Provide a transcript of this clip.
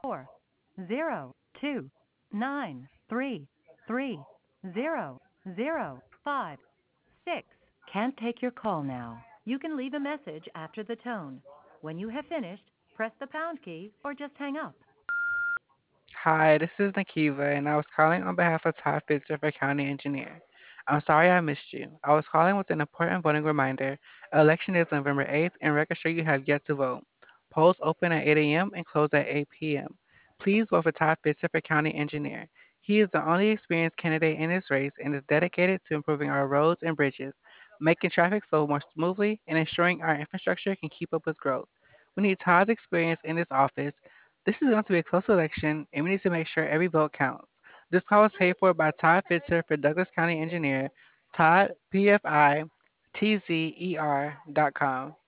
402-933-0056. Can't take your call now. You can leave a message after the tone. When you have finished, press the pound key or just hang up. Hi, this is Nakiva, and I was calling on behalf of Todd Fitzer for County Engineer. I'm sorry I missed you. I was calling with an important voting reminder. Election is November 8th, and register you have yet to vote. Polls open at 8 a.m. and close at 8 p.m. Please vote for Todd Fitzer for County Engineer. He is the only experienced candidate in this race and is dedicated to improving our roads and bridges, making traffic flow more smoothly, and ensuring our infrastructure can keep up with growth. We need Todd's experience in this office. This is going to be a close election, and we need to make sure every vote counts. This call was paid for by Todd Fitzer for Douglas County Engineer, Todd, PFI, TZER.com.